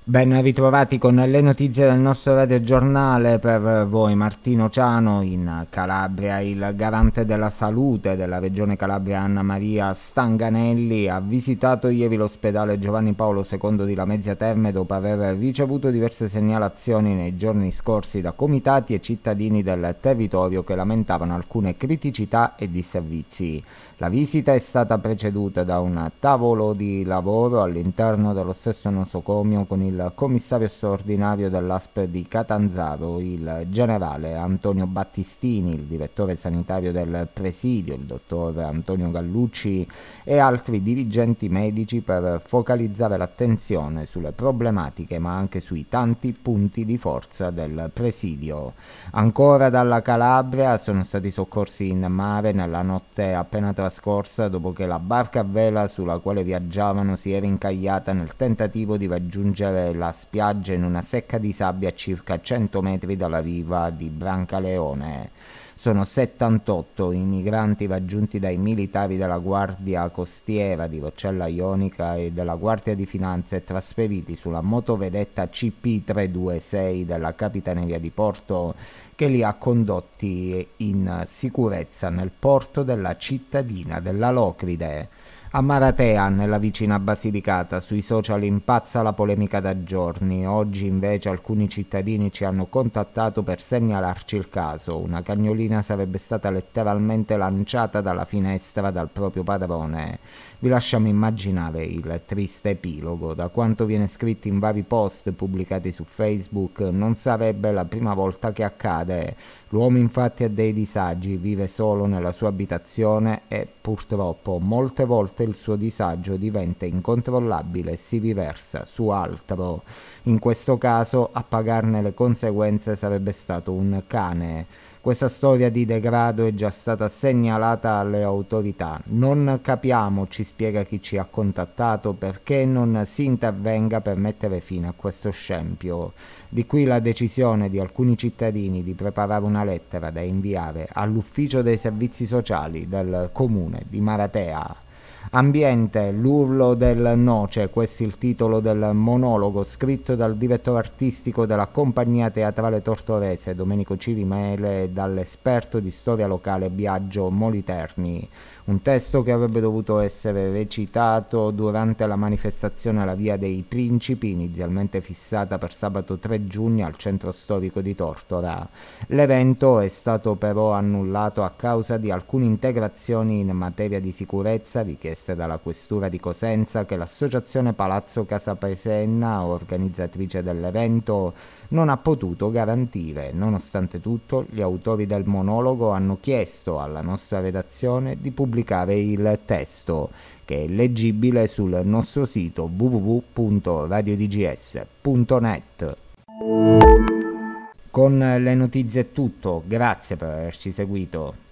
Ben ritrovati con le notizie del nostro radiogiornale. Per voi Martino Ciano. In Calabria il garante della salute della regione Calabria Anna Maria Stanganelli ha visitato ieri l'ospedale Giovanni Paolo II di Lamezia Terme dopo aver ricevuto diverse segnalazioni nei giorni scorsi da comitati e cittadini del territorio che lamentavano alcune criticità e disservizi. La visita è stata preceduta da un tavolo di lavoro all'interno dello stesso nosocomio con il commissario straordinario dell'ASP di Catanzaro, il generale Antonio Battistini, il direttore sanitario del presidio, il dottor Antonio Gallucci e altri dirigenti medici per focalizzare l'attenzione sulle problematiche ma anche sui tanti punti di forza del presidio. Ancora dalla Calabria sono stati soccorsi in mare nella notte appena trascorsa dopo che la barca a vela sulla quale viaggiavano si era incagliata nel tentativo di raggiungere la spiaggia in una secca di sabbia a circa 100 metri dalla riva di Brancaleone. Sono 78 i migranti raggiunti dai militari della Guardia Costiera di Roccella Ionica e della Guardia di Finanza e trasferiti sulla motovedetta CP326 della Capitaneria di Porto, che li ha condotti in sicurezza nel porto della cittadina della Locride. A Maratea, nella vicina Basilicata, sui social impazza la polemica da giorni. Oggi invece alcuni cittadini ci hanno contattato per segnalarci il caso. Una cagnolina sarebbe stata letteralmente lanciata dalla finestra dal proprio padrone. Vi lasciamo immaginare il triste epilogo. Da quanto viene scritto in vari post pubblicati su Facebook, non sarebbe la prima volta che accade. L'uomo infatti ha dei disagi, vive solo nella sua abitazione e purtroppo molte volte il suo disagio diventa incontrollabile e si riversa su altro. In questo caso a pagarne le conseguenze sarebbe stato un cane. Questa storia di degrado è già stata segnalata alle autorità. Non capiamo, ci spiega chi ci ha contattato, perché non si intervenga per mettere fine a questo scempio. Di qui la decisione di alcuni cittadini di preparare una lettera da inviare all'ufficio dei servizi sociali del comune di Maratea. Ambiente, l'urlo del noce, questo è il titolo del monologo scritto dal direttore artistico della compagnia teatrale tortorese Domenico Cirimele e dall'esperto di storia locale Biagio Moliterni. Un testo che avrebbe dovuto essere recitato durante la manifestazione alla Via dei Principi, inizialmente fissata per sabato 3 giugno al centro storico di Tortora. L'evento è stato però annullato a causa di alcune integrazioni in materia di sicurezza richieste dalla Questura di Cosenza che l'associazione Palazzo Casa Paesenna, organizzatrice dell'evento, non ha potuto garantire. Nonostante tutto, gli autori del monologo hanno chiesto alla nostra redazione di pubblicare il testo, che è leggibile sul nostro sito www.radiodgs.net. Con le notizie è tutto, grazie per averci seguito.